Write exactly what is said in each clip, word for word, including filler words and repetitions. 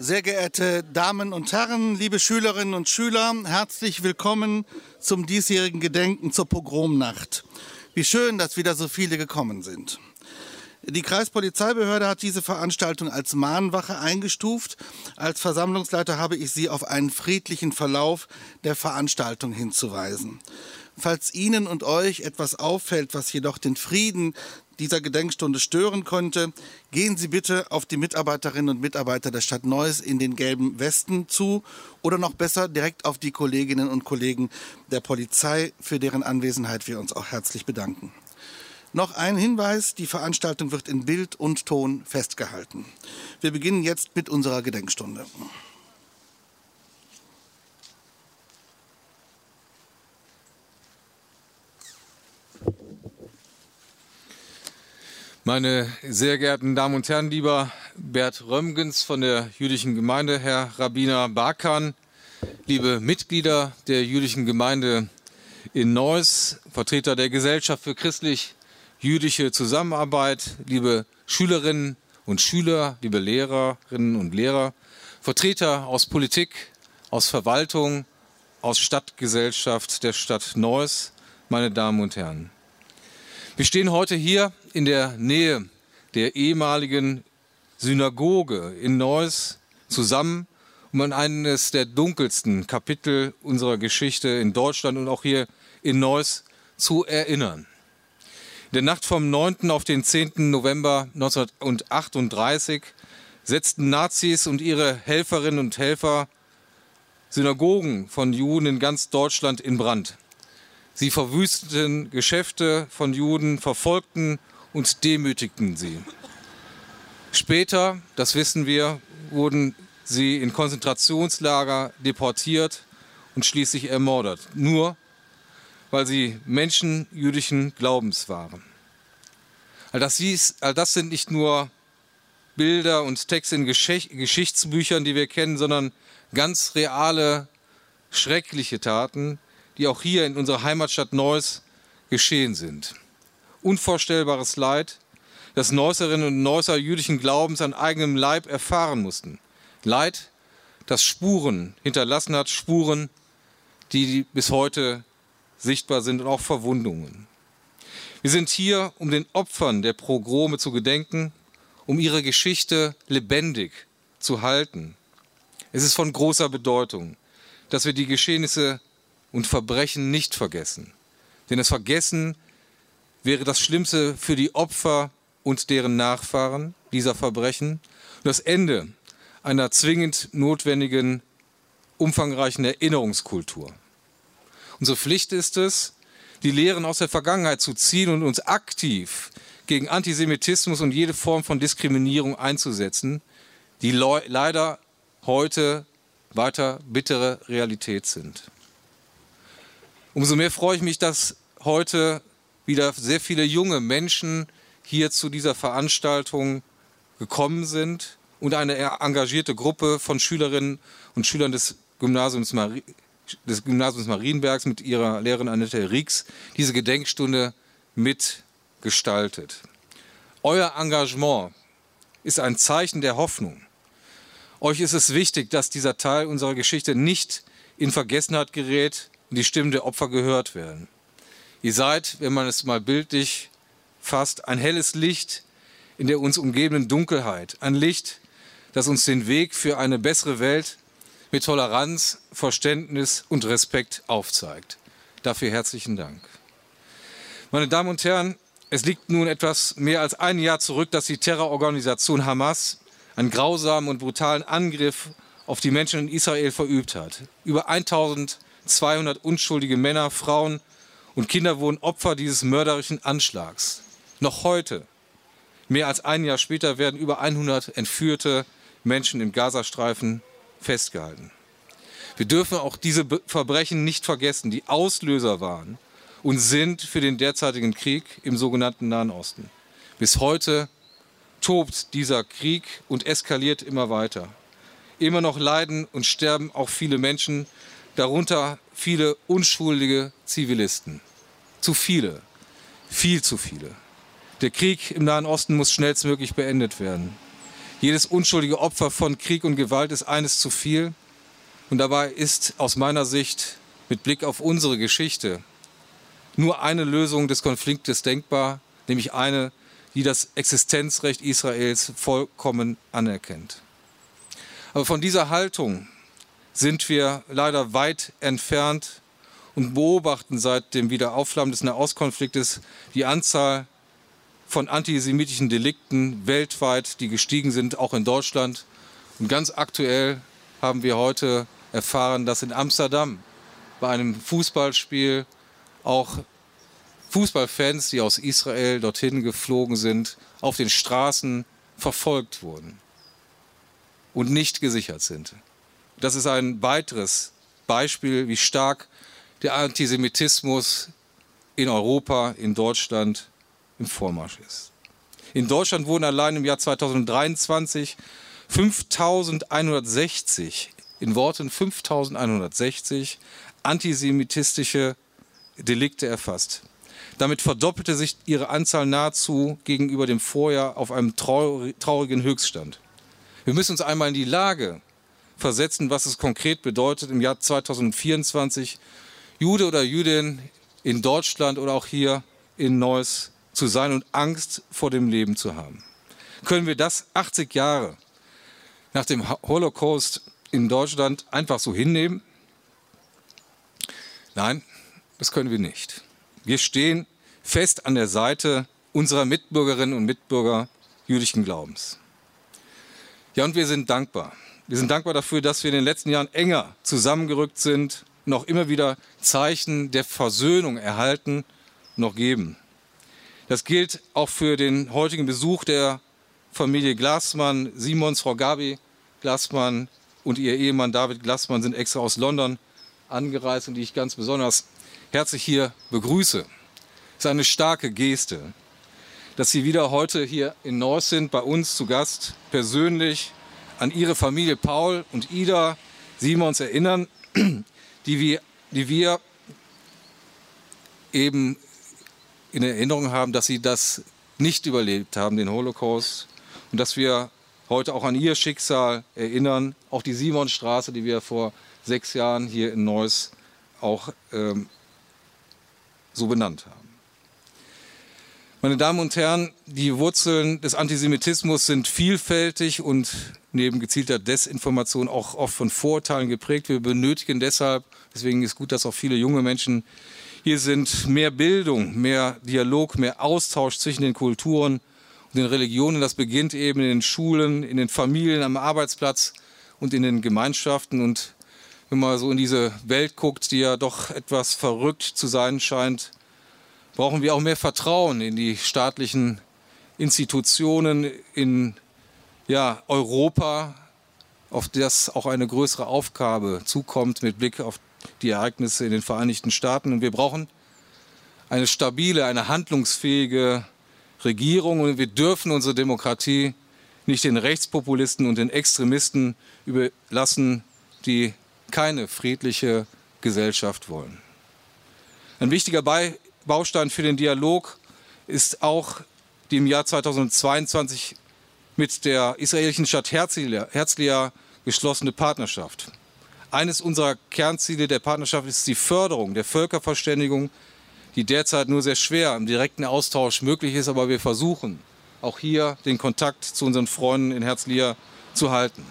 Sehr geehrte Damen und Herren, liebe Schülerinnen und Schüler, herzlich willkommen zum diesjährigen Gedenken zur Pogromnacht. Wie schön, dass wieder so viele gekommen sind. Die Kreispolizeibehörde hat diese Veranstaltung als Mahnwache eingestuft. Als Versammlungsleiter habe ich Sie auf einen friedlichen Verlauf der Veranstaltung hinzuweisen. Falls Ihnen und euch etwas auffällt, was jedoch den Frieden dieser Gedenkstunde stören könnte, gehen Sie bitte auf die Mitarbeiterinnen und Mitarbeiter der Stadt Neuss in den gelben Westen zu oder noch besser direkt auf die Kolleginnen und Kollegen der Polizei, für deren Anwesenheit wir uns auch herzlich bedanken. Noch ein Hinweis, die Veranstaltung wird in Bild und Ton festgehalten. Wir beginnen jetzt mit unserer Gedenkstunde. Meine sehr geehrten Damen und Herren, lieber Bert Römgens von der jüdischen Gemeinde, Herr Rabbiner Barkan, liebe Mitglieder der jüdischen Gemeinde in Neuss, Vertreter der Gesellschaft für christlich-jüdische Zusammenarbeit, liebe Schülerinnen und Schüler, liebe Lehrerinnen und Lehrer, Vertreter aus Politik, aus Verwaltung, aus Stadtgesellschaft der Stadt Neuss, meine Damen und Herren. Wir stehen heute hier in der Nähe der ehemaligen Synagoge in Neuss zusammen, um an eines der dunkelsten Kapitel unserer Geschichte in Deutschland und auch hier in Neuss zu erinnern. In der Nacht vom neunten auf den zehnten November neunzehnhundertachtunddreißig setzten Nazis und ihre Helferinnen und Helfer Synagogen von Juden in ganz Deutschland in Brand. Sie verwüsteten Geschäfte von Juden, verfolgten und demütigten sie. Später, das wissen wir, wurden sie in Konzentrationslager deportiert und schließlich ermordet, nur weil sie Menschen jüdischen Glaubens waren. All das, hieß, all das sind nicht nur Bilder und Texte in Gesch- Geschichtsbüchern, die wir kennen, sondern ganz reale, schreckliche Taten, die auch hier in unserer Heimatstadt Neuss geschehen sind. Unvorstellbares Leid, das Neusserinnen und Neusser jüdischen Glaubens an eigenem Leib erfahren mussten. Leid, das Spuren hinterlassen hat, Spuren, die bis heute sichtbar sind und auch Verwundungen. Wir sind hier, um den Opfern der Pogrome zu gedenken, um ihre Geschichte lebendig zu halten. Es ist von großer Bedeutung, dass wir die Geschehnisse und Verbrechen nicht vergessen. Denn das Vergessen wäre das Schlimmste für die Opfer und deren Nachfahren dieser Verbrechen und das Ende einer zwingend notwendigen, umfangreichen Erinnerungskultur. Unsere Pflicht ist es, die Lehren aus der Vergangenheit zu ziehen und uns aktiv gegen Antisemitismus und jede Form von Diskriminierung einzusetzen, die le- leider heute weiter bittere Realität sind. Umso mehr freue ich mich, dass heute wieder sehr viele junge Menschen hier zu dieser Veranstaltung gekommen sind und eine engagierte Gruppe von Schülerinnen und Schülern des Gymnasiums, Mari- des Gymnasiums Marienbergs mit ihrer Lehrerin Annette Rieks diese Gedenkstunde mitgestaltet. Euer Engagement ist ein Zeichen der Hoffnung. Euch ist es wichtig, dass dieser Teil unserer Geschichte nicht in Vergessenheit gerät, die Stimmen der Opfer gehört werden. Ihr seid, wenn man es mal bildlich fasst, ein helles Licht in der uns umgebenden Dunkelheit. Ein Licht, das uns den Weg für eine bessere Welt mit Toleranz, Verständnis und Respekt aufzeigt. Dafür herzlichen Dank. Meine Damen und Herren, es liegt nun etwas mehr als ein Jahr zurück, dass die Terrororganisation Hamas einen grausamen und brutalen Angriff auf die Menschen in Israel verübt hat. Über eintausendzweihundert unschuldige Männer, Frauen und Kinder wurden Opfer dieses mörderischen Anschlags. Noch heute, mehr als ein Jahr später, werden über hundert entführte Menschen im Gazastreifen festgehalten. Wir dürfen auch diese Verbrechen nicht vergessen, die Auslöser waren und sind für den derzeitigen Krieg im sogenannten Nahen Osten. Bis heute tobt dieser Krieg und eskaliert immer weiter. Immer noch leiden und sterben auch viele Menschen, darunter viele unschuldige Zivilisten. Zu viele, viel zu viele. Der Krieg im Nahen Osten muss schnellstmöglich beendet werden. Jedes unschuldige Opfer von Krieg und Gewalt ist eines zu viel. Und dabei ist aus meiner Sicht mit Blick auf unsere Geschichte nur eine Lösung des Konfliktes denkbar, nämlich eine, die das Existenzrecht Israels vollkommen anerkennt. Aber von dieser Haltung sind wir leider weit entfernt und beobachten seit dem Wiederaufflammen des Nahostkonfliktes die Anzahl von antisemitischen Delikten weltweit, die gestiegen sind, auch in Deutschland. Und ganz aktuell haben wir heute erfahren, dass in Amsterdam bei einem Fußballspiel auch Fußballfans, die aus Israel dorthin geflogen sind, auf den Straßen verfolgt wurden und nicht gesichert sind. Das ist ein weiteres Beispiel, wie stark der Antisemitismus in Europa, in Deutschland im Vormarsch ist. In Deutschland wurden allein im Jahr zweitausenddreiundzwanzig fünftausendeinhundertsechzig, in Worten fünftausendeinhundertsechzig antisemitistische Delikte erfasst. Damit verdoppelte sich ihre Anzahl nahezu gegenüber dem Vorjahr auf einem traurigen Höchststand. Wir müssen uns einmal in die Lage versetzen, was es konkret bedeutet, im Jahr zweitausendvierundzwanzig Jude oder Jüdin in Deutschland oder auch hier in Neuss zu sein und Angst vor dem Leben zu haben. Können wir das achtzig Jahre nach dem Holocaust in Deutschland einfach so hinnehmen? Nein, das können wir nicht. Wir stehen fest an der Seite unserer Mitbürgerinnen und Mitbürger jüdischen Glaubens. Ja, und wir sind dankbar. Wir sind dankbar dafür, dass wir in den letzten Jahren enger zusammengerückt sind und auch immer wieder Zeichen der Versöhnung erhalten und auch geben. Das gilt auch für den heutigen Besuch der Familie Glassmann. Simons Frau Gabi Glassmann und ihr Ehemann David Glassmann sind extra aus London angereist und die ich ganz besonders herzlich hier begrüße. Es ist eine starke Geste, dass Sie wieder heute hier in Neuss sind, bei uns zu Gast, persönlich an Ihre Familie Paul und Ida Simons erinnern, die wir, die wir eben in Erinnerung haben, dass sie das nicht überlebt haben, den Holocaust, und dass wir heute auch an ihr Schicksal erinnern, auch die Simonstraße, die wir vor sechs Jahren hier in Neuss auch ähm, so benannt haben. Meine Damen und Herren, die Wurzeln des Antisemitismus sind vielfältig und neben gezielter Desinformation auch oft von Vorurteilen geprägt. Wir benötigen deshalb, deswegen ist gut, dass auch viele junge Menschen hier sind, mehr Bildung, mehr Dialog, mehr Austausch zwischen den Kulturen und den Religionen. Das beginnt eben in den Schulen, in den Familien, am Arbeitsplatz und in den Gemeinschaften. Und wenn man so in diese Welt guckt, die ja doch etwas verrückt zu sein scheint, brauchen wir auch mehr Vertrauen in die staatlichen Institutionen, in ja, Europa, auf das auch eine größere Aufgabe zukommt mit Blick auf die Ereignisse in den Vereinigten Staaten. Und wir brauchen eine stabile, eine handlungsfähige Regierung. Und wir dürfen unsere Demokratie nicht den Rechtspopulisten und den Extremisten überlassen, die keine friedliche Gesellschaft wollen. Ein wichtiger Baustein für den Dialog ist auch die im Jahr zweitausendzweiundzwanzig mit der israelischen Stadt Herzliya geschlossene Partnerschaft. Eines unserer Kernziele der Partnerschaft ist die Förderung der Völkerverständigung, die derzeit nur sehr schwer im direkten Austausch möglich ist, aber wir versuchen auch hier den Kontakt zu unseren Freunden in Herzliya zu halten.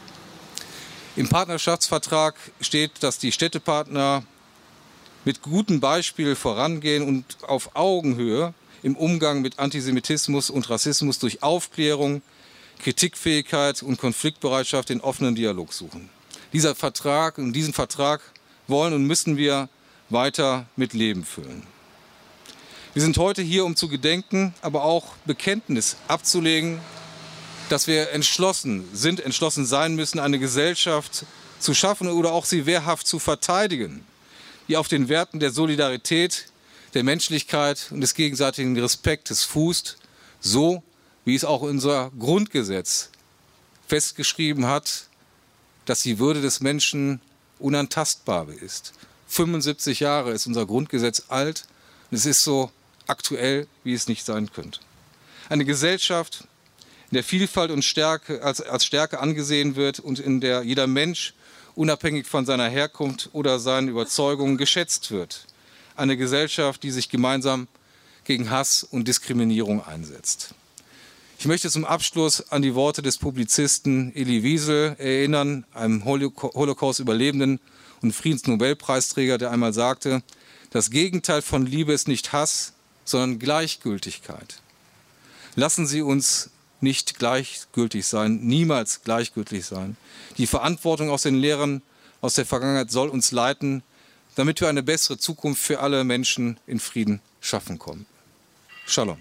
Im Partnerschaftsvertrag steht, dass die Städtepartner mit gutem Beispiel vorangehen und auf Augenhöhe im Umgang mit Antisemitismus und Rassismus durch Aufklärung, Kritikfähigkeit und Konfliktbereitschaft den offenen Dialog suchen. Dieser Vertrag und diesen Vertrag wollen und müssen wir weiter mit Leben füllen. Wir sind heute hier, um zu gedenken, aber auch Bekenntnis abzulegen, dass wir entschlossen sind, entschlossen sein müssen, eine Gesellschaft zu schaffen oder auch sie wehrhaft zu verteidigen, die auf den Werten der Solidarität, der Menschlichkeit und des gegenseitigen Respektes fußt, so wie es auch unser Grundgesetz festgeschrieben hat, dass die Würde des Menschen unantastbar ist. fünfundsiebzig Jahre ist unser Grundgesetz alt und es ist so aktuell, wie es nicht sein könnte. Eine Gesellschaft, in der Vielfalt und Stärke als, als Stärke angesehen wird und in der jeder Mensch unabhängig von seiner Herkunft oder seinen Überzeugungen geschätzt wird. Eine Gesellschaft, die sich gemeinsam gegen Hass und Diskriminierung einsetzt. Ich möchte zum Abschluss an die Worte des Publizisten Elie Wiesel erinnern, einem Holocaust-Überlebenden und Friedensnobelpreisträger, der einmal sagte, das Gegenteil von Liebe ist nicht Hass, sondern Gleichgültigkeit. Lassen Sie uns nicht gleichgültig sein, niemals gleichgültig sein. Die Verantwortung aus den Lehren aus der Vergangenheit soll uns leiten, damit wir eine bessere Zukunft für alle Menschen in Frieden schaffen können. Shalom.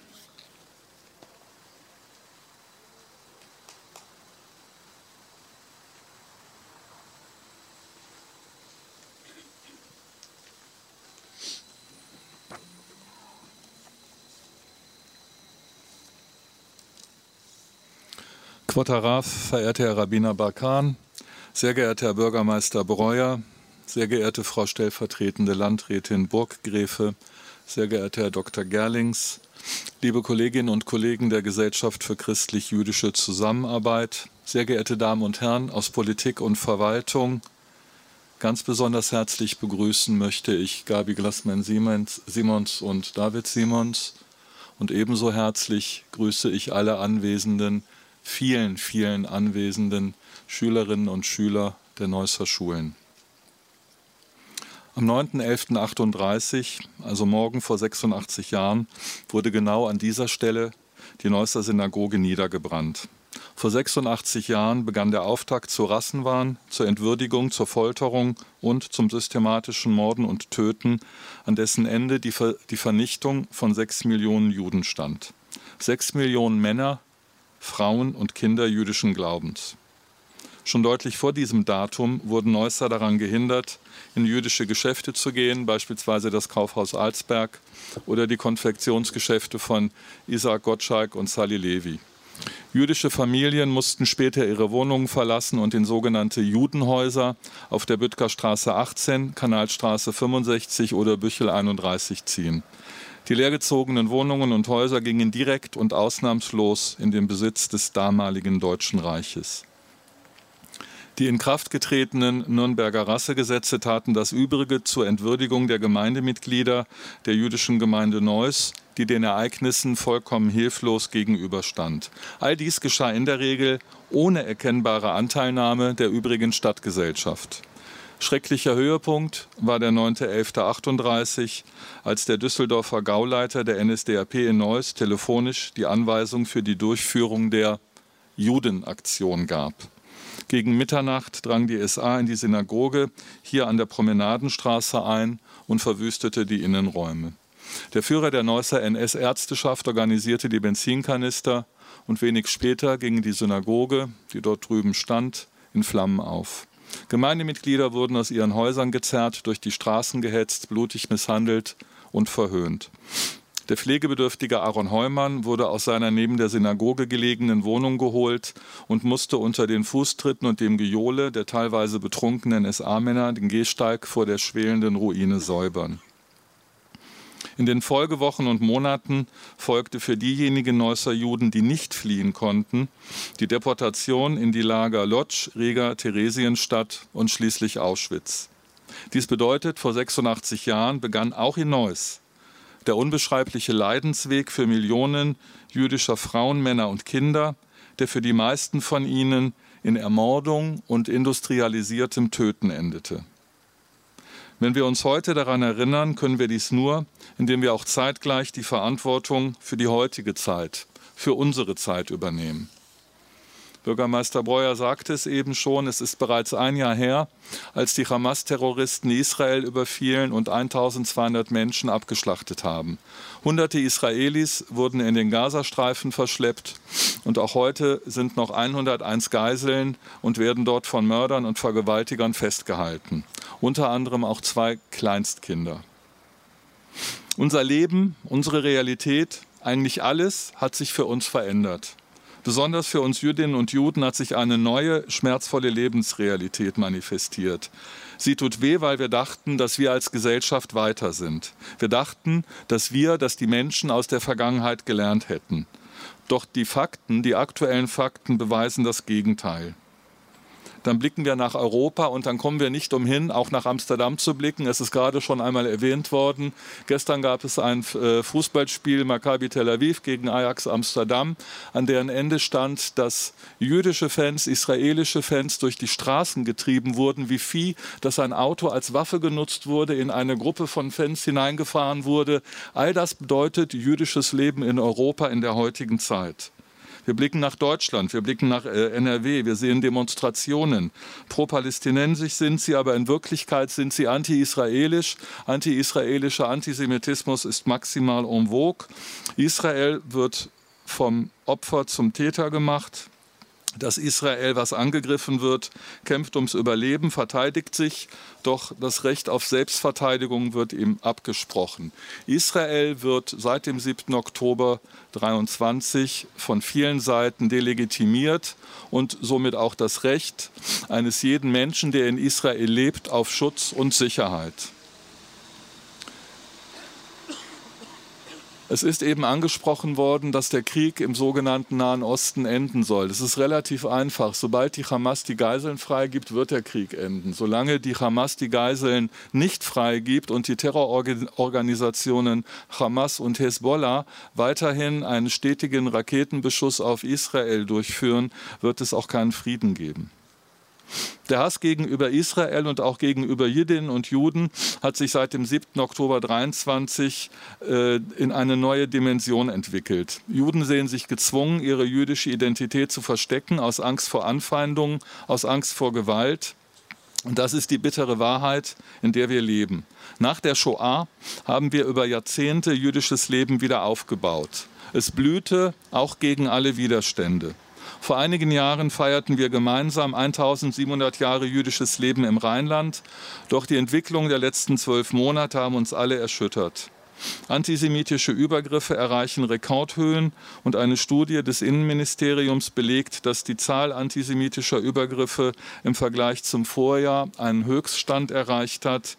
Quotaraf, verehrter Herr Rabbiner Barkan, sehr geehrter Herr Bürgermeister Breuer, sehr geehrte Frau stellvertretende Landrätin Burggräfe, sehr geehrter Herr Doktor Gerlings, liebe Kolleginnen und Kollegen der Gesellschaft für christlich-jüdische Zusammenarbeit, sehr geehrte Damen und Herren aus Politik und Verwaltung, ganz besonders herzlich begrüßen möchte ich Gabi Glassman-Simons und David Simons und ebenso herzlich grüße ich alle Anwesenden, vielen, vielen anwesenden Schülerinnen und Schüler der Neusser Schulen. Am neunten elften achtunddreißig, also morgen vor sechsundachtzig Jahren, wurde genau an dieser Stelle die Neusser Synagoge niedergebrannt. Vor sechsundachtzig Jahren begann der Auftakt zu Rassenwahn, zur Entwürdigung, zur Folterung und zum systematischen Morden und Töten, an dessen Ende die, Ver- die Vernichtung von sechs Millionen Juden stand. Sechs Millionen Männer, Frauen und Kinder jüdischen Glaubens. Schon deutlich vor diesem Datum wurden Neusser daran gehindert, in jüdische Geschäfte zu gehen, beispielsweise das Kaufhaus Alsberg oder die Konfektionsgeschäfte von Isaac Gottschalk und Sally Levy. Jüdische Familien mussten später ihre Wohnungen verlassen und in sogenannte Judenhäuser auf der Büttgerstraße achtzehn, Kanalstraße fünfundsechzig oder Büchel einunddreißig ziehen. Die leergezogenen Wohnungen und Häuser gingen direkt und ausnahmslos in den Besitz des damaligen Deutschen Reiches. Die in Kraft getretenen Nürnberger Rassegesetze taten das Übrige zur Entwürdigung der Gemeindemitglieder der jüdischen Gemeinde Neuss, die den Ereignissen vollkommen hilflos gegenüberstand. All dies geschah in der Regel ohne erkennbare Anteilnahme der übrigen Stadtgesellschaft. Schrecklicher Höhepunkt war der neunte elfte achtunddreißig, als der Düsseldorfer Gauleiter der N S D A P in Neuss telefonisch die Anweisung für die Durchführung der Judenaktion gab. Gegen Mitternacht drang die S A in die Synagoge hier an der Promenadenstraße ein und verwüstete die Innenräume. Der Führer der Neusser N S-Ärzteschaft organisierte die Benzinkanister und wenig später ging die Synagoge, die dort drüben stand, in Flammen auf. Gemeindemitglieder wurden aus ihren Häusern gezerrt, durch die Straßen gehetzt, blutig misshandelt und verhöhnt. Der pflegebedürftige Aaron Heumann wurde aus seiner neben der Synagoge gelegenen Wohnung geholt und musste unter den Fußtritten und dem Gejohle der teilweise betrunkenen S A-Männer den Gehsteig vor der schwelenden Ruine säubern. In den Folgewochen und Monaten folgte für diejenigen Neusser Juden, die nicht fliehen konnten, die Deportation in die Lager Lodz, Riga, Theresienstadt und schließlich Auschwitz. Dies bedeutet, vor sechsundachtzig Jahren begann auch in Neuss der unbeschreibliche Leidensweg für Millionen jüdischer Frauen, Männer und Kinder, der für die meisten von ihnen in Ermordung und industrialisiertem Töten endete. Wenn wir uns heute daran erinnern, können wir dies nur, indem wir auch zeitgleich die Verantwortung für die heutige Zeit, für unsere Zeit übernehmen. Bürgermeister Breuer sagte es eben schon, es ist bereits ein Jahr her, als die Hamas-Terroristen Israel überfielen und eintausendzweihundert Menschen abgeschlachtet haben. Hunderte Israelis wurden in den Gazastreifen verschleppt und auch heute sind noch hunderteins Geiseln und werden dort von Mördern und Vergewaltigern festgehalten. Unter anderem auch zwei Kleinstkinder. Unser Leben, unsere Realität, eigentlich alles hat sich für uns verändert. Besonders für uns Jüdinnen und Juden hat sich eine neue, schmerzvolle Lebensrealität manifestiert. Sie tut weh, weil wir dachten, dass wir als Gesellschaft weiter sind. Wir dachten, dass wir, dass die Menschen aus der Vergangenheit gelernt hätten. Doch die Fakten, die aktuellen Fakten beweisen das Gegenteil. Dann blicken wir nach Europa und dann kommen wir nicht umhin, auch nach Amsterdam zu blicken. Es ist gerade schon einmal erwähnt worden. Gestern gab es ein Fußballspiel Maccabi Tel Aviv gegen Ajax Amsterdam, an deren Ende stand, dass jüdische Fans, israelische Fans durch die Straßen getrieben wurden wie Vieh, dass ein Auto als Waffe genutzt wurde, in eine Gruppe von Fans hineingefahren wurde. All das bedeutet jüdisches Leben in Europa in der heutigen Zeit. Wir blicken nach Deutschland, wir blicken nach äh, N R W, wir sehen Demonstrationen. Pro-palästinensisch sind sie, aber in Wirklichkeit sind sie anti-israelisch. Anti-israelischer Antisemitismus ist maximal en vogue. Israel wird vom Opfer zum Täter gemacht. Das Israel, was angegriffen wird, kämpft ums Überleben, verteidigt sich, doch das Recht auf Selbstverteidigung wird ihm abgesprochen. Israel wird seit dem siebten Oktober dreiundzwanzig von vielen Seiten delegitimiert und somit auch das Recht eines jeden Menschen, der in Israel lebt, auf Schutz und Sicherheit. Es ist eben angesprochen worden, dass der Krieg im sogenannten Nahen Osten enden soll. Das ist relativ einfach. Sobald die Hamas die Geiseln freigibt, wird der Krieg enden. Solange die Hamas die Geiseln nicht freigibt und die Terrororganisationen Hamas und Hezbollah weiterhin einen stetigen Raketenbeschuss auf Israel durchführen, wird es auch keinen Frieden geben. Der Hass gegenüber Israel und auch gegenüber Jüdinnen und Juden hat sich seit dem siebten Oktober dreiundzwanzig äh, in eine neue Dimension entwickelt. Juden sehen sich gezwungen, ihre jüdische Identität zu verstecken, aus Angst vor Anfeindungen, aus Angst vor Gewalt. Und das ist die bittere Wahrheit, in der wir leben. Nach der Shoah haben wir über Jahrzehnte jüdisches Leben wieder aufgebaut. Es blühte auch gegen alle Widerstände. Vor einigen Jahren feierten wir gemeinsam eintausendsiebenhundert Jahre jüdisches Leben im Rheinland. Doch die Entwicklung der letzten zwölf Monate haben uns alle erschüttert. Antisemitische Übergriffe erreichen Rekordhöhen und eine Studie des Innenministeriums belegt, dass die Zahl antisemitischer Übergriffe im Vergleich zum Vorjahr einen Höchststand erreicht hat.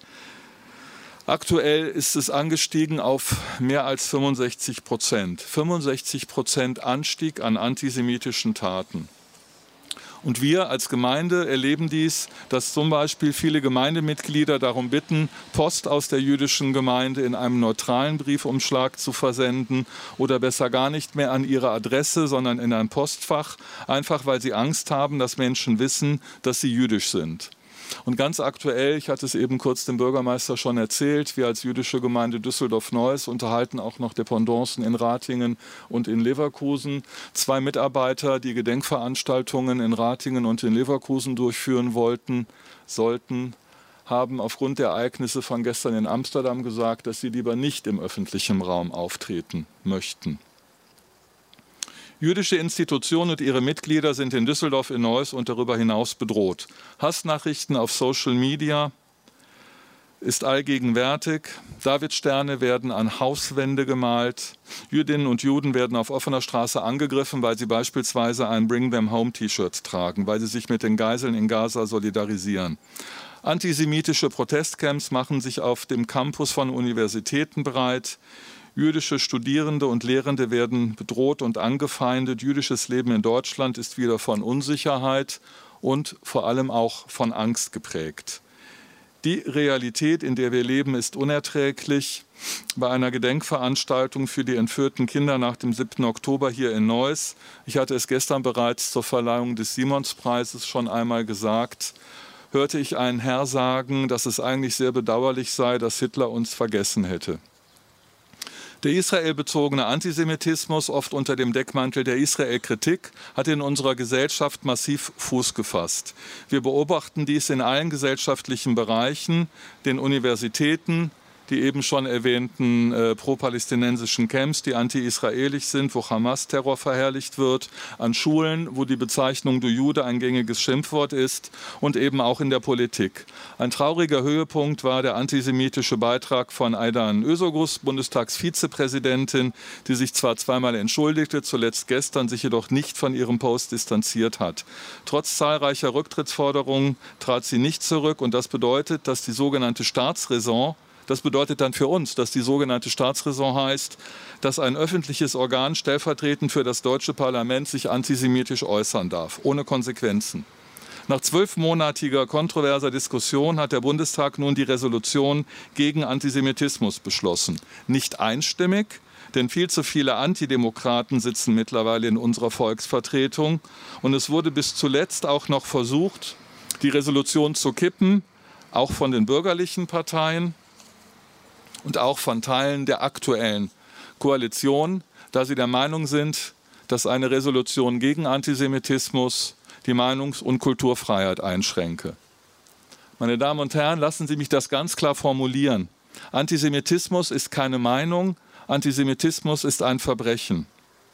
Aktuell ist es angestiegen auf mehr als fünfundsechzig Prozent. fünfundsechzig Prozent Anstieg an antisemitischen Taten. Und wir als Gemeinde erleben dies, dass zum Beispiel viele Gemeindemitglieder darum bitten, Post aus der jüdischen Gemeinde in einem neutralen Briefumschlag zu versenden oder besser gar nicht mehr an ihre Adresse, sondern in ein Postfach, einfach weil sie Angst haben, dass Menschen wissen, dass sie jüdisch sind. Und ganz aktuell, ich hatte es eben kurz dem Bürgermeister schon erzählt, wir als jüdische Gemeinde Düsseldorf-Neuss unterhalten auch noch Dependancen in Ratingen und in Leverkusen. Zwei Mitarbeiter, die Gedenkveranstaltungen in Ratingen und in Leverkusen durchführen wollten, sollten, haben aufgrund der Ereignisse von gestern in Amsterdam gesagt, dass sie lieber nicht im öffentlichen Raum auftreten möchten. Jüdische Institutionen und ihre Mitglieder sind in Düsseldorf in Neuss und darüber hinaus bedroht. Hassnachrichten auf Social Media ist allgegenwärtig. Davidsterne werden an Hauswände gemalt. Jüdinnen und Juden werden auf offener Straße angegriffen, weil sie beispielsweise ein Bring Them Home T-Shirt tragen, weil sie sich mit den Geiseln in Gaza solidarisieren. Antisemitische Protestcamps machen sich auf dem Campus von Universitäten breit. Jüdische Studierende und Lehrende werden bedroht und angefeindet. Jüdisches Leben in Deutschland ist wieder von Unsicherheit und vor allem auch von Angst geprägt. Die Realität, in der wir leben, ist unerträglich. Bei einer Gedenkveranstaltung für die entführten Kinder nach dem siebten Oktober hier in Neuss, ich hatte es gestern bereits zur Verleihung des Simonspreises schon einmal gesagt, hörte ich einen Herr sagen, dass es eigentlich sehr bedauerlich sei, dass Hitler uns vergessen hätte. Der israelbezogene Antisemitismus, oft unter dem Deckmantel der Israel-Kritik, hat in unserer Gesellschaft massiv Fuß gefasst. Wir beobachten dies in allen gesellschaftlichen Bereichen, den Universitäten, die eben schon erwähnten äh, pro-palästinensischen Camps, die anti-israelisch sind, wo Hamas-Terror verherrlicht wird, an Schulen, wo die Bezeichnung du Jude ein gängiges Schimpfwort ist und eben auch in der Politik. Ein trauriger Höhepunkt war der antisemitische Beitrag von Aydan Özogus, Bundestagsvizepräsidentin, die sich zwar zweimal entschuldigte, zuletzt gestern, sich jedoch nicht von ihrem Post distanziert hat. Trotz zahlreicher Rücktrittsforderungen trat sie nicht zurück und das bedeutet, dass die sogenannte Staatsräson, Das bedeutet dann für uns, dass die sogenannte Staatsräson heißt, dass ein öffentliches Organ stellvertretend für das deutsche Parlament sich antisemitisch äußern darf, ohne Konsequenzen. Nach zwölfmonatiger kontroverser Diskussion hat der Bundestag nun die Resolution gegen Antisemitismus beschlossen. Nicht einstimmig, denn viel zu viele Antidemokraten sitzen mittlerweile in unserer Volksvertretung. Und es wurde bis zuletzt auch noch versucht, die Resolution zu kippen, auch von den bürgerlichen Parteien und auch von Teilen der aktuellen Koalition, da sie der Meinung sind, dass eine Resolution gegen Antisemitismus die Meinungs- und Kulturfreiheit einschränke. Meine Damen und Herren, lassen Sie mich das ganz klar formulieren. Antisemitismus ist keine Meinung, Antisemitismus ist ein Verbrechen.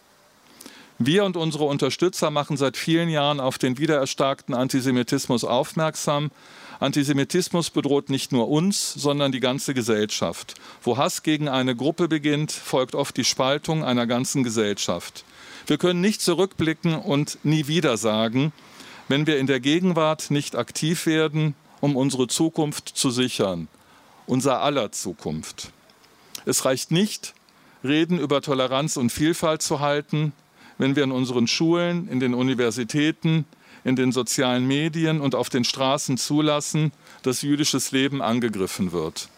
Wir und unsere Unterstützer machen seit vielen Jahren auf den wiedererstarkten Antisemitismus aufmerksam. Antisemitismus bedroht nicht nur uns, sondern die ganze Gesellschaft. Wo Hass gegen eine Gruppe beginnt, folgt oft die Spaltung einer ganzen Gesellschaft. Wir können nicht zurückblicken und nie wieder sagen, wenn wir in der Gegenwart nicht aktiv werden, um unsere Zukunft zu sichern, unser aller Zukunft. Es reicht nicht, Reden über Toleranz und Vielfalt zu halten, wenn wir in unseren Schulen, in den Universitäten, in den sozialen Medien und auf den Straßen zulassen, dass jüdisches Leben angegriffen wird.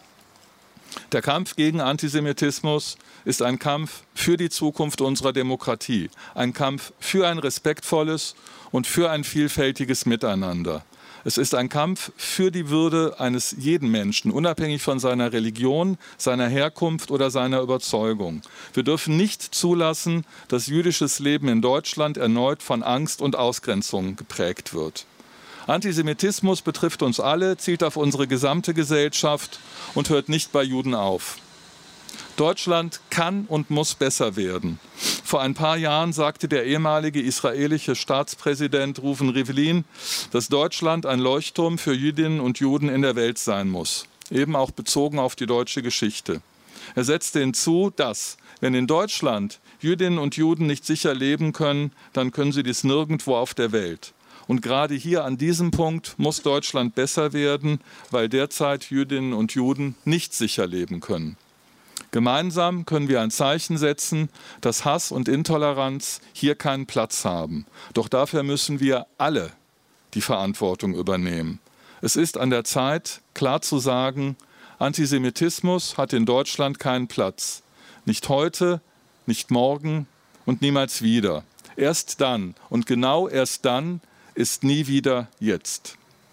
Der Kampf gegen Antisemitismus ist ein Kampf für die Zukunft unserer Demokratie, ein Kampf für ein respektvolles und für ein vielfältiges Miteinander. Es ist ein Kampf für die Würde eines jeden Menschen, unabhängig von seiner Religion, seiner Herkunft oder seiner Überzeugung. Wir dürfen nicht zulassen, dass jüdisches Leben in Deutschland erneut von Angst und Ausgrenzung geprägt wird. Antisemitismus betrifft uns alle, zielt auf unsere gesamte Gesellschaft und hört nicht bei Juden auf. Deutschland kann und muss besser werden. Vor ein paar Jahren sagte der ehemalige israelische Staatspräsident Reuven Rivlin, dass Deutschland ein Leuchtturm für Jüdinnen und Juden in der Welt sein muss, eben auch bezogen auf die deutsche Geschichte. Er setzte hinzu, dass, wenn in Deutschland Jüdinnen und Juden nicht sicher leben können, dann können sie dies nirgendwo auf der Welt. Und gerade hier an diesem Punkt muss Deutschland besser werden, weil derzeit Jüdinnen und Juden nicht sicher leben können. Gemeinsam können wir ein Zeichen setzen, dass Hass und Intoleranz hier keinen Platz haben. Doch dafür müssen wir alle die Verantwortung übernehmen. Es ist an der Zeit, klar zu sagen, Antisemitismus hat in Deutschland keinen Platz. Nicht heute, nicht morgen und niemals wieder. Erst dann und genau erst dann ist nie wieder jetzt.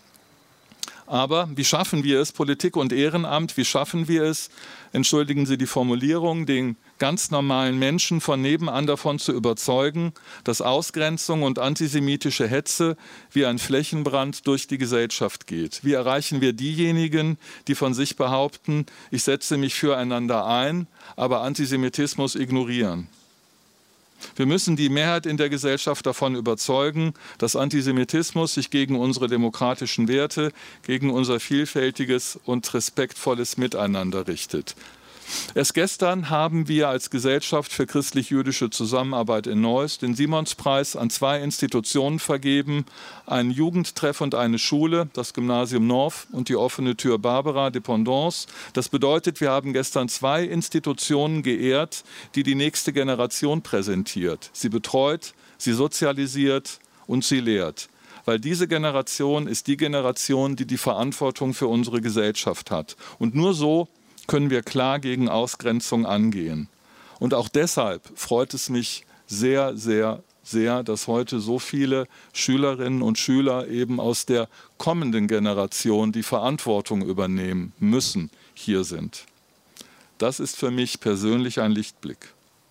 Aber wie schaffen wir es, Politik und Ehrenamt, wie schaffen wir es, entschuldigen Sie die Formulierung, den ganz normalen Menschen von nebenan davon zu überzeugen, dass Ausgrenzung und antisemitische Hetze wie ein Flächenbrand durch die Gesellschaft geht? Wie erreichen wir diejenigen, die von sich behaupten, ich setze mich füreinander ein, aber Antisemitismus ignorieren? Wir müssen die Mehrheit in der Gesellschaft davon überzeugen, dass Antisemitismus sich gegen unsere demokratischen Werte, gegen unser vielfältiges und respektvolles Miteinander richtet. Erst gestern haben wir als Gesellschaft für christlich-jüdische Zusammenarbeit in Neuss den Simonspreis an zwei Institutionen vergeben, einen Jugendtreff und eine Schule, das Gymnasium Norf und die offene Tür Barbara Dependance. Das bedeutet, wir haben gestern zwei Institutionen geehrt, die die nächste Generation präsentiert. Sie betreut, sie sozialisiert und sie lehrt. Weil diese Generation ist die Generation, die die Verantwortung für unsere Gesellschaft hat. Und nur so können wir klar gegen Ausgrenzung angehen. Und auch deshalb freut es mich sehr, sehr, sehr, dass heute so viele Schülerinnen und Schüler eben aus der kommenden Generation die Verantwortung übernehmen müssen, hier sind. Das ist für mich persönlich ein Lichtblick.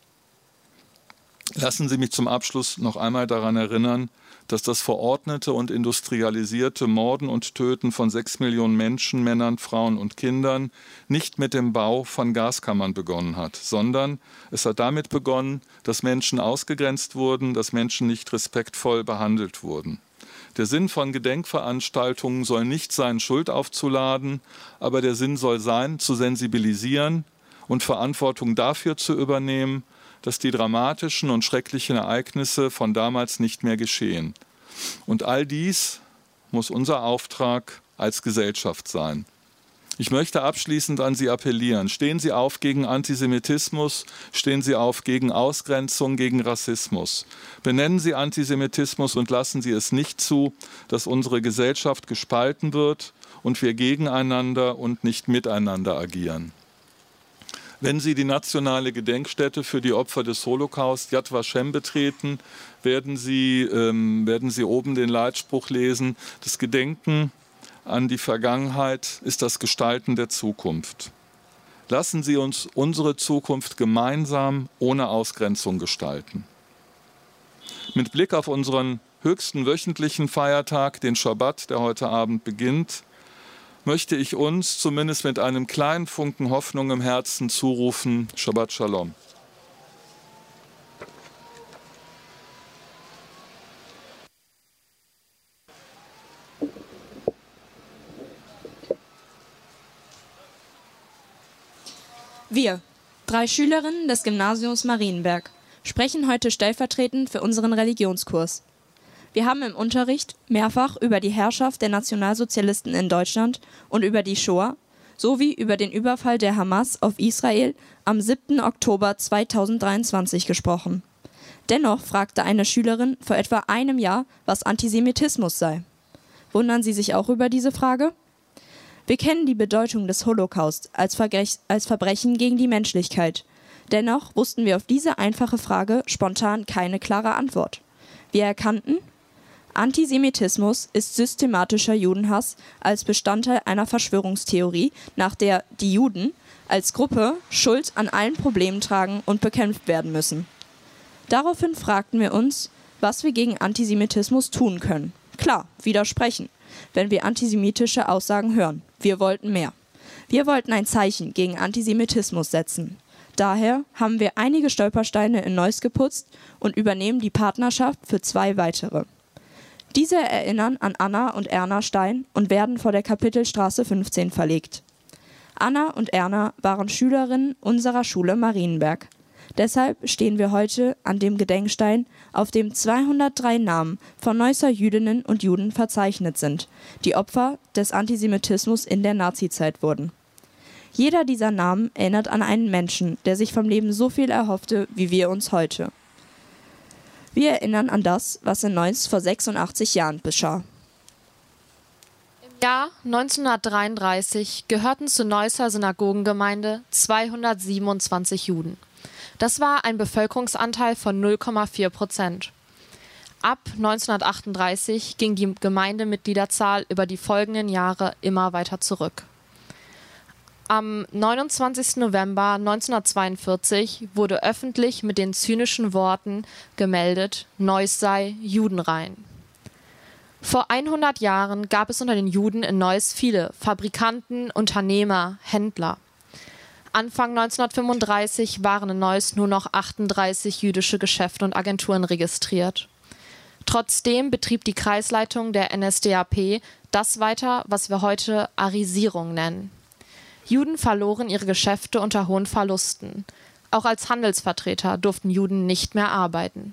Lassen Sie mich zum Abschluss noch einmal daran erinnern, dass das verordnete und industrialisierte Morden und Töten von sechs Millionen Menschen, Männern, Frauen und Kindern nicht mit dem Bau von Gaskammern begonnen hat, sondern es hat damit begonnen, dass Menschen ausgegrenzt wurden, dass Menschen nicht respektvoll behandelt wurden. Der Sinn von Gedenkveranstaltungen soll nicht sein, Schuld aufzuladen, aber der Sinn soll sein, zu sensibilisieren und Verantwortung dafür zu übernehmen, dass die dramatischen und schrecklichen Ereignisse von damals nicht mehr geschehen. Und all dies muss unser Auftrag als Gesellschaft sein. Ich möchte abschließend an Sie appellieren. Stehen Sie auf gegen Antisemitismus, stehen Sie auf gegen Ausgrenzung, gegen Rassismus. Benennen Sie Antisemitismus und lassen Sie es nicht zu, dass unsere Gesellschaft gespalten wird und wir gegeneinander und nicht miteinander agieren. Wenn Sie die nationale Gedenkstätte für die Opfer des Holocaust, Yad Vashem, betreten, werden Sie, ähm, werden Sie oben den Leitspruch lesen: Das Gedenken an die Vergangenheit ist das Gestalten der Zukunft. Lassen Sie uns unsere Zukunft gemeinsam ohne Ausgrenzung gestalten. Mit Blick auf unseren höchsten wöchentlichen Feiertag, den Schabbat, der heute Abend beginnt, möchte ich uns zumindest mit einem kleinen Funken Hoffnung im Herzen zurufen: Shabbat Shalom. Wir, drei Schülerinnen des Gymnasiums Marienberg, sprechen heute stellvertretend für unseren Religionskurs. Wir haben im Unterricht mehrfach über die Herrschaft der Nationalsozialisten in Deutschland und über die Shoah sowie über den Überfall der Hamas auf Israel am siebten Oktober zweitausenddreiundzwanzig gesprochen. Dennoch fragte eine Schülerin vor etwa einem Jahr, was Antisemitismus sei. Wundern Sie sich auch über diese Frage? Wir kennen die Bedeutung des Holocaust als, Vergrech- als Verbrechen gegen die Menschlichkeit. Dennoch wussten wir auf diese einfache Frage spontan keine klare Antwort. Wir erkannten, Antisemitismus ist systematischer Judenhass als Bestandteil einer Verschwörungstheorie, nach der die Juden als Gruppe Schuld an allen Problemen tragen und bekämpft werden müssen. Daraufhin fragten wir uns, was wir gegen Antisemitismus tun können. Klar, widersprechen, wenn wir antisemitische Aussagen hören. Wir wollten mehr. Wir wollten ein Zeichen gegen Antisemitismus setzen. Daher haben wir einige Stolpersteine in Neuss geputzt und übernehmen die Partnerschaft für zwei weitere. Diese erinnern an Anna und Erna Stein und werden vor der Kapitelstraße fünfzehn verlegt. Anna und Erna waren Schülerinnen unserer Schule Marienberg. Deshalb stehen wir heute an dem Gedenkstein, auf dem zweihundertdrei Namen von Neusser Jüdinnen und Juden verzeichnet sind, die Opfer des Antisemitismus in der Nazizeit wurden. Jeder dieser Namen erinnert an einen Menschen, der sich vom Leben so viel erhoffte, wie wir uns heute. Wir erinnern an das, was in Neuss vor sechsundachtzig Jahren geschah. Im Jahr neunzehnhundertdreiunddreißig gehörten zur Neusser Synagogengemeinde zweihundertsiebenundzwanzig Juden. Das war ein Bevölkerungsanteil von null Komma vier Prozent. Ab neunzehnhundertachtunddreißig ging die Gemeindemitgliederzahl über die folgenden Jahre immer weiter zurück. Am neunundzwanzigsten November neunzehnhundertzweiundvierzig wurde öffentlich mit den zynischen Worten gemeldet, Neuss sei judenrein. Vor hundert Jahren gab es unter den Juden in Neuss viele Fabrikanten, Unternehmer, Händler. Anfang neunzehnhundertfünfunddreißig waren in Neuss nur noch achtunddreißig jüdische Geschäfte und Agenturen registriert. Trotzdem betrieb die Kreisleitung der N S D A P das weiter, was wir heute Arisierung nennen. Juden verloren ihre Geschäfte unter hohen Verlusten. Auch als Handelsvertreter durften Juden nicht mehr arbeiten.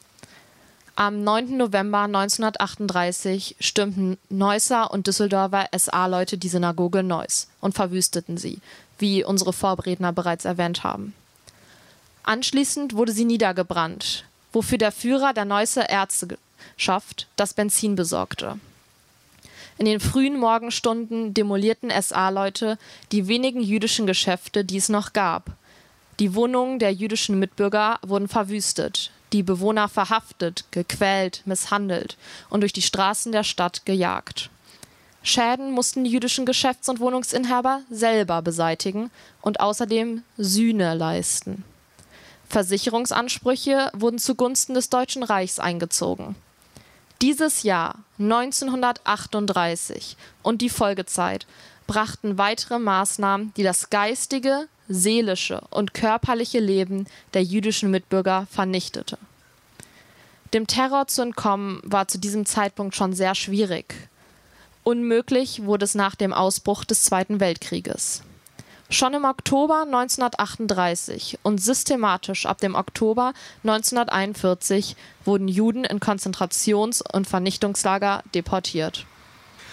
Am neunten November neunzehnhundertachtunddreißig stürmten Neusser und Düsseldorfer S A-Leute die Synagoge Neuss und verwüsteten sie, wie unsere Vorredner bereits erwähnt haben. Anschließend wurde sie niedergebrannt, wofür der Führer der Neusser Ärzteschaft das Benzin besorgte. In den frühen Morgenstunden demolierten S A-Leute die wenigen jüdischen Geschäfte, die es noch gab. Die Wohnungen der jüdischen Mitbürger wurden verwüstet, die Bewohner verhaftet, gequält, misshandelt und durch die Straßen der Stadt gejagt. Schäden mussten die jüdischen Geschäfts- und Wohnungsinhaber selber beseitigen und außerdem Sühne leisten. Versicherungsansprüche wurden zugunsten des Deutschen Reichs eingezogen. Dieses Jahr, neunzehnhundertachtunddreißig, und die Folgezeit brachten weitere Maßnahmen, die das geistige, seelische und körperliche Leben der jüdischen Mitbürger vernichtete. Dem Terror zu entkommen war zu diesem Zeitpunkt schon sehr schwierig. Unmöglich wurde es nach dem Ausbruch des Zweiten Weltkrieges. Schon im Oktober neunzehnhundertachtunddreißig und systematisch ab dem Oktober neunzehnhunderteinundvierzig wurden Juden in Konzentrations- und Vernichtungslager deportiert.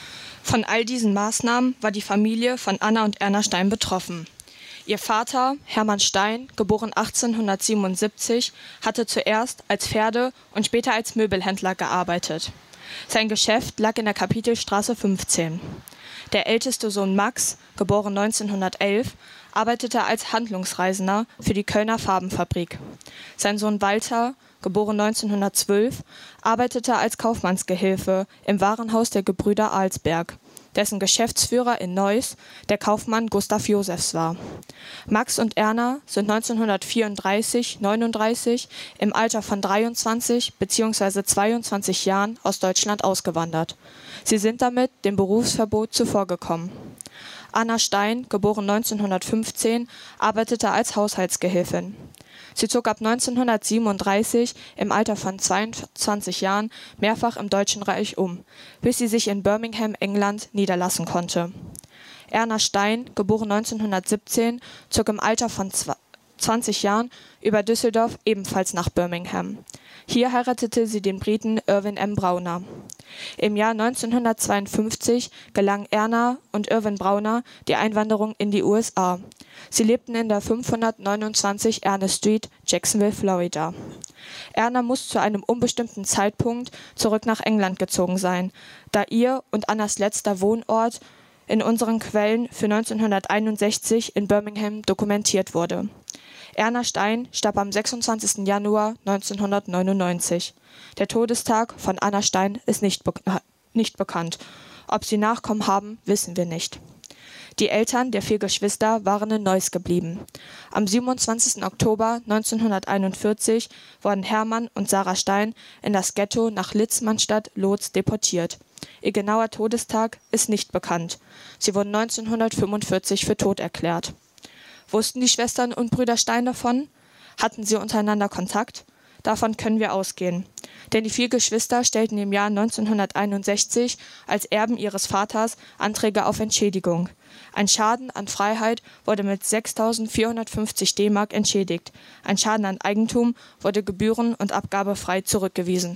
Von all diesen Maßnahmen war die Familie von Anna und Erna Stein betroffen. Ihr Vater, Hermann Stein, geboren achtzehnhundertsiebenundsiebzig, hatte zuerst als Pferde- und später als Möbelhändler gearbeitet. Sein Geschäft lag in der Kapitelstraße fünfzehn. Der älteste Sohn Max, geboren neunzehnhundertelf, arbeitete als Handlungsreisender für die Kölner Farbenfabrik. Sein Sohn Walter, geboren neunzehnhundertzwölf, arbeitete als Kaufmannsgehilfe im Warenhaus der Gebrüder Alsberg, dessen Geschäftsführer in Neuss der Kaufmann Gustav Josephs war. Max und Erna sind neunzehnhundertvierunddreißig neununddreißig im Alter von dreiundzwanzig bzw. zweiundzwanzig Jahren aus Deutschland ausgewandert. Sie sind damit dem Berufsverbot zuvorgekommen. Anna Stein, geboren neunzehnhundertfünfzehn, arbeitete als Haushaltsgehilfin. Sie zog ab neunzehnhundertsiebenunddreißig im Alter von zweiundzwanzig Jahren mehrfach im Deutschen Reich um, bis sie sich in Birmingham, England, niederlassen konnte. Erna Stein, geboren neunzehnhundertsiebzehn, zog im Alter von zwanzig Jahren über Düsseldorf ebenfalls nach Birmingham. Hier heiratete sie den Briten Irwin M. Brauner. Im Jahr neunzehnhundertzweiundfünfzig gelang Erna und Irwin Brauner die Einwanderung in die U S A. Sie lebten in der fünfhundertneunundzwanzig Ernest Street, Jacksonville, Florida. Erna muss zu einem unbestimmten Zeitpunkt zurück nach England gezogen sein, da ihr und Annas letzter Wohnort in unseren Quellen für neunzehnhunderteinundsechzig in Birmingham dokumentiert wurde. Erna Stein starb am sechsundzwanzigsten Januar neunzehnhundertneunundneunzig. Der Todestag von Anna Stein ist nicht, be- nicht bekannt. Ob sie Nachkommen haben, wissen wir nicht. Die Eltern der vier Geschwister waren in Neuss geblieben. Am siebenundzwanzigsten Oktober neunzehnhunderteinundvierzig wurden Hermann und Sarah Stein in das Ghetto nach Litzmannstadt-Lotz deportiert. Ihr genauer Todestag ist nicht bekannt. Sie wurden neunzehnhundertfünfundvierzig für tot erklärt. Wussten die Schwestern und Brüder Stein davon? Hatten sie untereinander Kontakt? Davon können wir ausgehen. Denn die vier Geschwister stellten im Jahr neunzehnhunderteinundsechzig als Erben ihres Vaters Anträge auf Entschädigung. Ein Schaden an Freiheit wurde mit sechstausendvierhundertfünfzig D-Mark entschädigt. Ein Schaden an Eigentum wurde gebühren- und abgabefrei zurückgewiesen.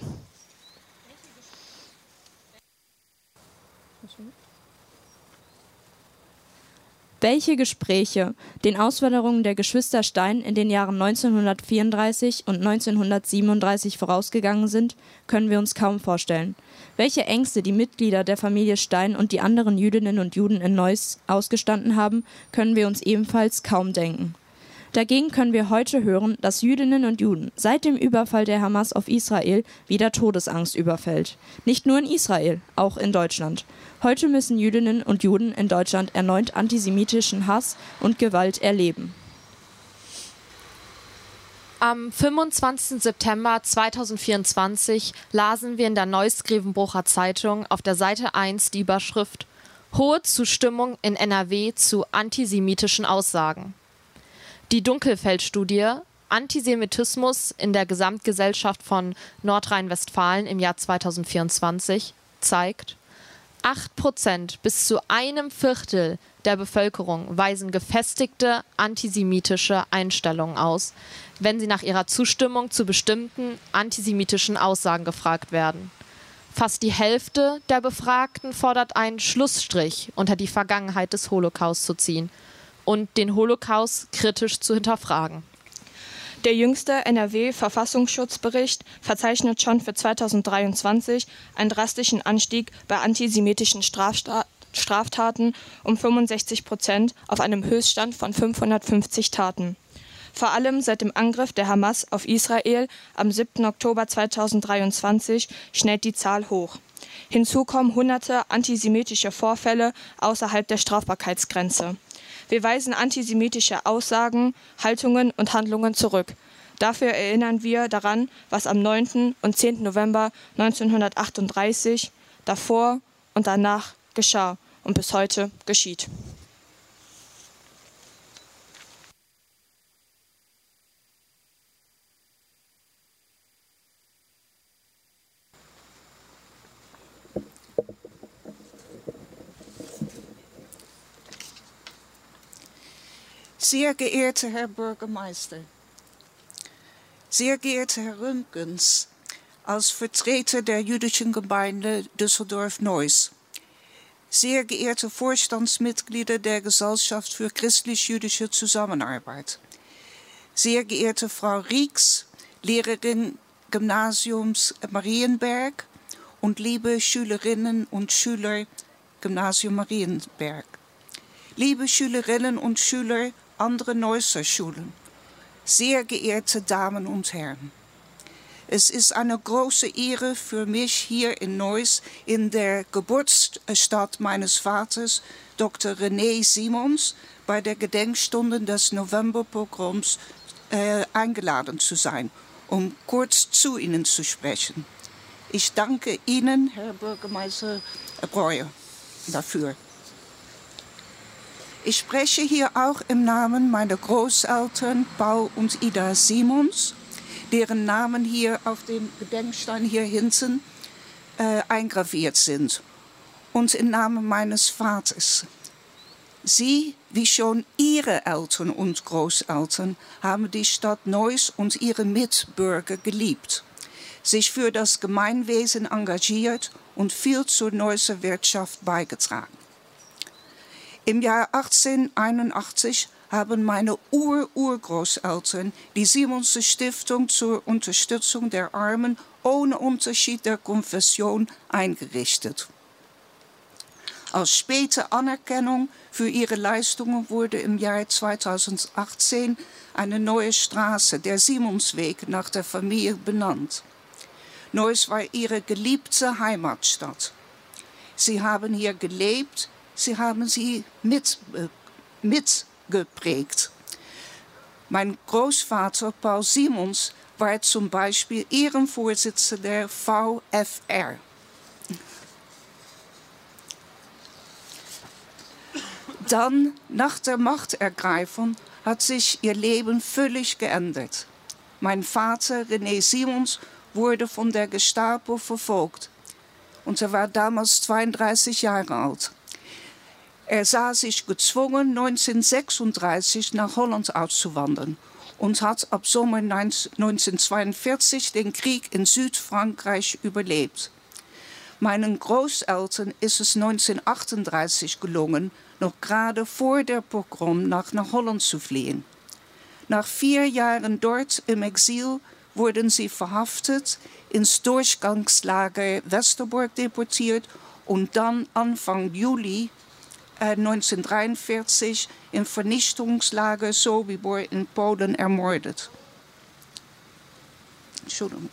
Welche Gespräche den Auswanderungen der Geschwister Stein in den Jahren neunzehnhundertvierunddreißig und neunzehnhundertsiebenunddreißig vorausgegangen sind, können wir uns kaum vorstellen. Welche Ängste die Mitglieder der Familie Stein und die anderen Jüdinnen und Juden in Neuss ausgestanden haben, können wir uns ebenfalls kaum denken. Dagegen können wir heute hören, dass Jüdinnen und Juden seit dem Überfall der Hamas auf Israel wieder Todesangst überfällt. Nicht nur in Israel, auch in Deutschland. Heute müssen Jüdinnen und Juden in Deutschland erneut antisemitischen Hass und Gewalt erleben. Am fünfundzwanzigsten September zweitausendvierundzwanzig lasen wir in der Neuss-Grevenbrocher Zeitung auf der Seite eins die Überschrift „Hohe Zustimmung in N R W zu antisemitischen Aussagen". Die Dunkelfeld-Studie Antisemitismus in der Gesamtgesellschaft von Nordrhein-Westfalen im Jahr zweitausendvierundzwanzig zeigt, acht Prozent bis zu einem Viertel der Bevölkerung weisen gefestigte antisemitische Einstellungen aus, wenn sie nach ihrer Zustimmung zu bestimmten antisemitischen Aussagen gefragt werden. Fast die Hälfte der Befragten fordert einen Schlussstrich unter die Vergangenheit des Holocaust zu ziehen und den Holocaust kritisch zu hinterfragen. Der jüngste N R W-Verfassungsschutzbericht verzeichnet schon für zweitausenddreiundzwanzig einen drastischen Anstieg bei antisemitischen Strafta- Straftaten um fünfundsechzig Prozent auf einem Höchststand von fünfhundertfünfzig Taten. Vor allem seit dem Angriff der Hamas auf Israel am siebten Oktober zweitausenddreiundzwanzig schnellt die Zahl hoch. Hinzu kommen hunderte antisemitische Vorfälle außerhalb der Strafbarkeitsgrenze. Wir weisen antisemitische Aussagen, Haltungen und Handlungen zurück. Dafür erinnern wir daran, was am neunten und zehnten November neunzehnhundertachtunddreißig, davor und danach geschah und bis heute geschieht. Sehr geehrter Herr Bürgermeister, sehr geehrter Herr Römgens, als Vertreter der jüdischen Gemeinde Düsseldorf-Neuss, sehr geehrte Vorstandsmitglieder der Gesellschaft für christlich-jüdische Zusammenarbeit, sehr geehrte Frau Rieks, Lehrerin Gymnasiums Marienberg und liebe Schülerinnen und Schüler Gymnasium Marienberg, liebe Schülerinnen und Schüler anderer Neusser Schulen, sehr geehrte Damen und Herren. Es ist eine große Ehre für mich, hier in Neuss, in der Geburtsstadt meines Vaters, Doktor René Simons, bei der Gedenkstunde des Novemberpogroms äh, eingeladen zu sein, um kurz zu Ihnen zu sprechen. Ich danke Ihnen, Herr Bürgermeister Breuer, dafür. Ich spreche hier auch im Namen meiner Großeltern Paul und Ida Simons, deren Namen hier auf dem Gedenkstein hier hinten äh, eingraviert sind, und im Namen meines Vaters. Sie, wie schon Ihre Eltern und Großeltern, haben die Stadt Neuss und ihre Mitbürger geliebt, sich für das Gemeinwesen engagiert und viel zur Neusser Wirtschaft beigetragen. Im Jahr achtzehnhunderteinundachtzig haben meine Ur-Urgroßeltern die Simonse Stiftung zur Unterstützung der Armen ohne Unterschied der Konfession eingerichtet. Als späte Anerkennung für ihre Leistungen wurde im Jahr zweitausendachtzehn eine neue Straße, der Simonsweg, nach der Familie benannt. Neuss war ihre geliebte Heimatstadt. Sie haben hier gelebt, sie haben sie mit, äh, mitgeprägt. Mein Großvater Paul Simons war zum Beispiel Ehrenvorsitzender der V F R. Dann, nach der Machtergreifung, hat sich ihr Leben völlig geändert. Mein Vater, René Simons, wurde von der Gestapo verfolgt. Und er war damals zweiunddreißig Jahre alt. Er sah sich gezwungen, neunzehnhundertsechsunddreißig nach Holland auszuwandern und hat ab Sommer neunzehnhundertzweiundvierzig den Krieg in Südfrankreich überlebt. Meinen Großeltern ist es neunzehnhundertachtunddreißig gelungen, noch gerade vor der Pogrom nach, nach Holland zu fliehen. Nach vier Jahren dort im Exil wurden sie verhaftet, ins Durchgangslager Westerbork deportiert und dann Anfang Juli äh, neunzehnhundertdreiundvierzig im Vernichtungslager Sobibor in Polen ermordet. Entschuldigung.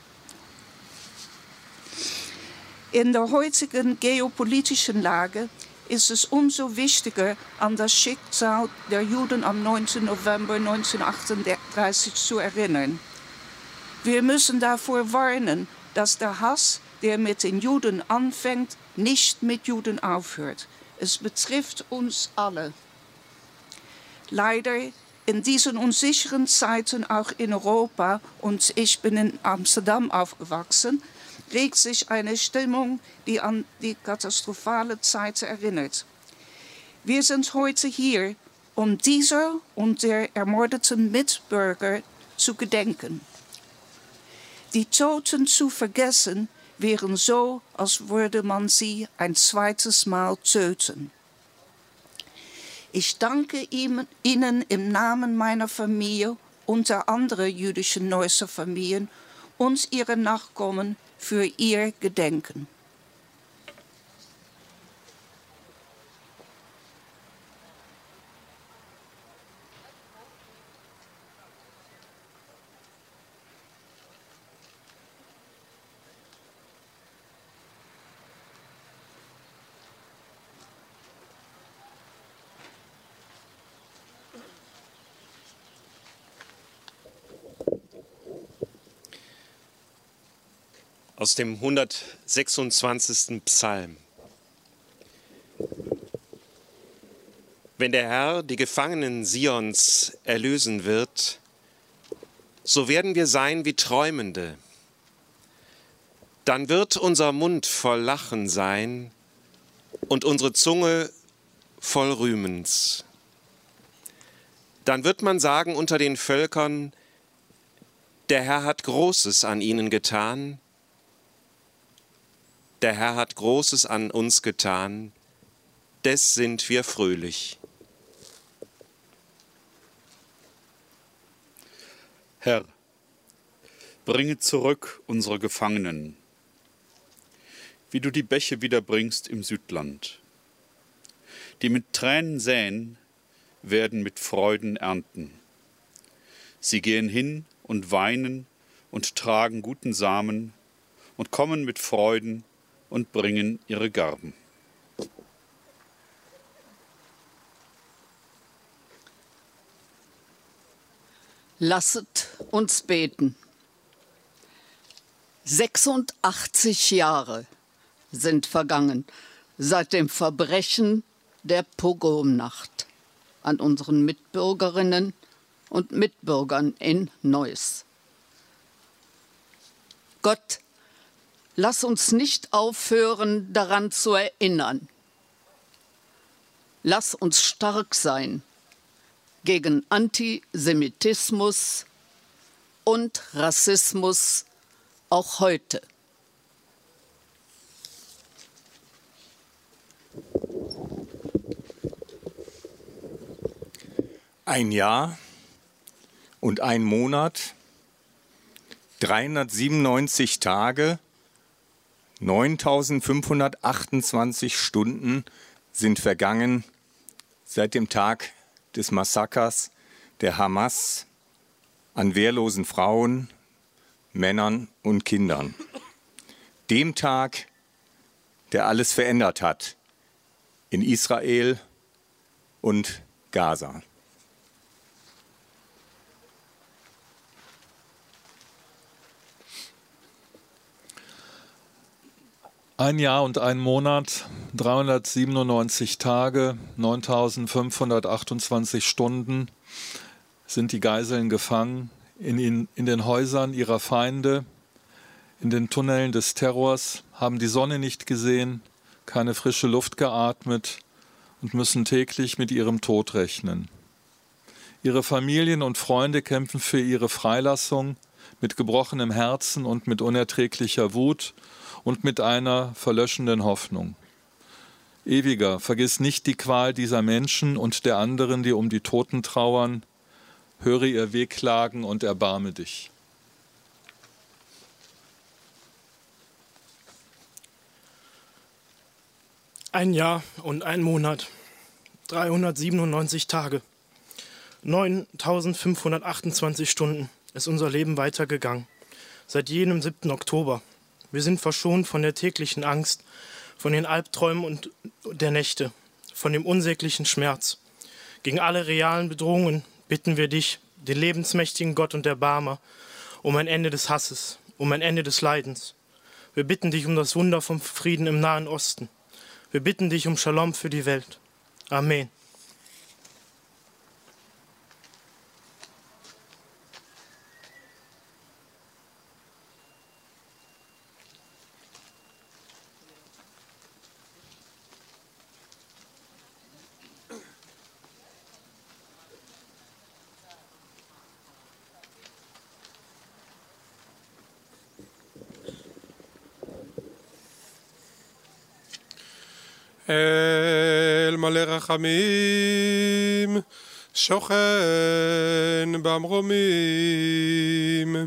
In der heutigen geopolitischen Lage ist es umso wichtiger, an das Schicksal der Juden am neunten November neunzehnhundertachtunddreißig zu erinnern. Wir müssen davor warnen, dass der Hass, der mit den Juden anfängt, nicht mit Juden aufhört. Es betrifft uns alle. Leider in diesen unsicheren Zeiten auch in Europa, und ich bin in Amsterdam aufgewachsen, regt sich eine Stimmung, die an die katastrophale Zeit erinnert. Wir sind heute hier, um dieser und der ermordeten Mitbürger zu gedenken. Die Toten zu vergessen, wären so, als würde man sie ein zweites Mal töten. Ich danke Ihnen im Namen meiner Familie und der anderen jüdischen Neusser Familien und ihrer Nachkommen für ihr Gedenken. Aus dem hundertsechsundzwanzigsten Psalm. Wenn der Herr die Gefangenen Sions erlösen wird, so werden wir sein wie Träumende. Dann wird unser Mund voll Lachen sein und unsere Zunge voll Rühmens. Dann wird man sagen unter den Völkern, der Herr hat Großes an ihnen getan. Der Herr hat Großes an uns getan, des sind wir fröhlich. Herr, bringe zurück unsere Gefangenen, wie du die Bäche wiederbringst im Südland. Die mit Tränen säen, werden mit Freuden ernten. Sie gehen hin und weinen und tragen guten Samen und kommen mit Freuden und bringen ihre Garben. Lasset uns beten. sechsundachtzig Jahre sind vergangen seit dem Verbrechen der Pogromnacht an unseren Mitbürgerinnen und Mitbürgern in Neuss. Gott, lass uns nicht aufhören, daran zu erinnern. Lass uns stark sein gegen Antisemitismus und Rassismus auch heute. Ein Jahr und ein Monat, dreihundertsiebenundneunzig Tage, neuntausendfünfhundertachtundzwanzig Stunden sind vergangen seit dem Tag des Massakers der Hamas an wehrlosen Frauen, Männern und Kindern. Dem Tag, der alles verändert hat in Israel und Gaza. Ein Jahr und ein Monat, dreihundertsiebenundneunzig Tage, neuntausendfünfhundertachtundzwanzig Stunden sind die Geiseln gefangen in, in, in den Häusern ihrer Feinde, in den Tunneln des Terrors, haben die Sonne nicht gesehen, keine frische Luft geatmet und müssen täglich mit ihrem Tod rechnen. Ihre Familien und Freunde kämpfen für ihre Freilassung mit gebrochenem Herzen und mit unerträglicher Wut und mit einer verlöschenden Hoffnung. Ewiger, vergiss nicht die Qual dieser Menschen und der anderen, die um die Toten trauern. Höre ihr Wehklagen und erbarme dich. Ein Jahr und ein Monat, dreihundertsiebenundneunzig Tage, neuntausendfünfhundertachtundzwanzig Stunden ist unser Leben weitergegangen, seit jenem siebten Oktober. Wir sind verschont von der täglichen Angst, von den Albträumen und der Nächte, von dem unsäglichen Schmerz. Gegen alle realen Bedrohungen bitten wir dich, den lebensmächtigen Gott und Erbarmer, um ein Ende des Hasses, um ein Ende des Leidens. Wir bitten dich um das Wunder vom Frieden im Nahen Osten. Wir bitten dich um Shalom für die Welt. Amen. אל מלא רחמים, שוכן במרומים,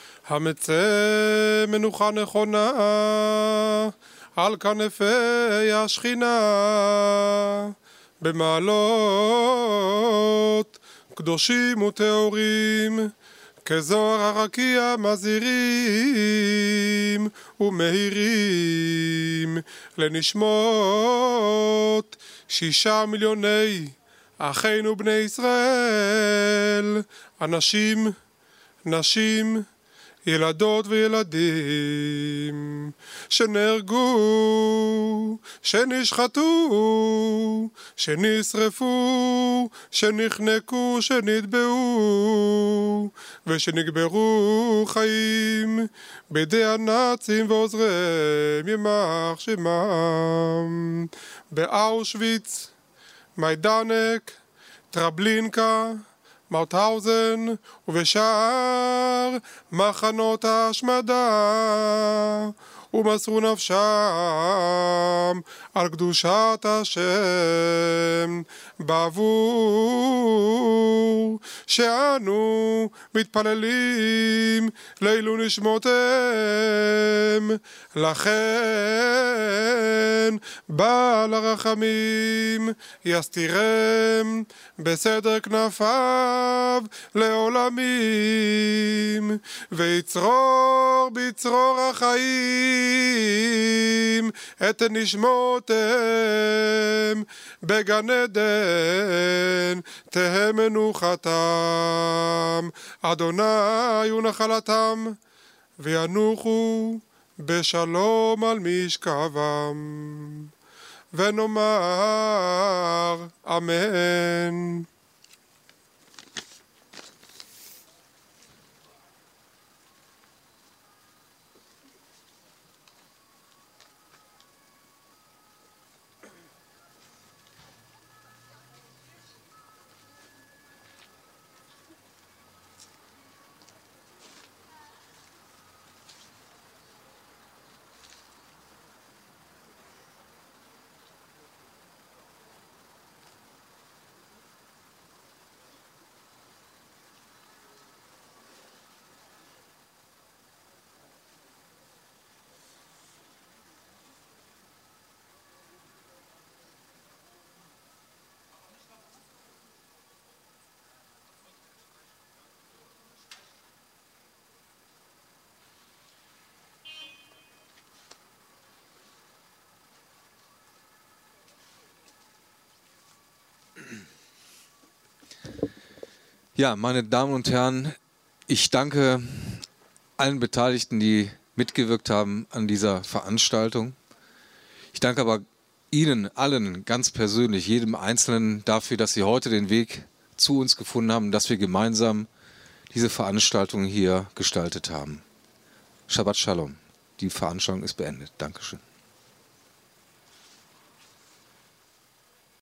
המצא מנוחה נכונה על כנפי השכינה, במעלות קדושים וטהורים, כזוהר הרקיע מזהירים ומהירים לנשמות שישה מיליוני אחינו בני ישראל, אנשים, נשים, ילדות וילדים שנהרגו, שנשחטו, שנשרפו, שנחנקו, שנטבעו ושנקברו חיים בידי הנאצים ועוזריהם יימח שמם באושוויץ, מיידנק, טרבלינקה, מאוטהאוזן ובשאר מחנות ההשמדה ומסרו נפשם על קדושת השם בעבור שאנו מתפללים לעילוי נשמותיהם. לכן בעל הרחמים יסתירם בסדר כנפיו לעולמים, ויצרור בצרור החיים את נשמותיהם בגן עדן תהא מנוחתם. אדוני הוא נחלתם וינוחו בשלום על משכבם. ונאמר אמן. Ja, meine Damen und Herren, ich danke allen Beteiligten, die mitgewirkt haben an dieser Veranstaltung. Ich danke aber Ihnen allen ganz persönlich, jedem Einzelnen, dafür, dass Sie heute den Weg zu uns gefunden haben, dass wir gemeinsam diese Veranstaltung hier gestaltet haben. Shabbat Shalom. Die Veranstaltung ist beendet. Dankeschön.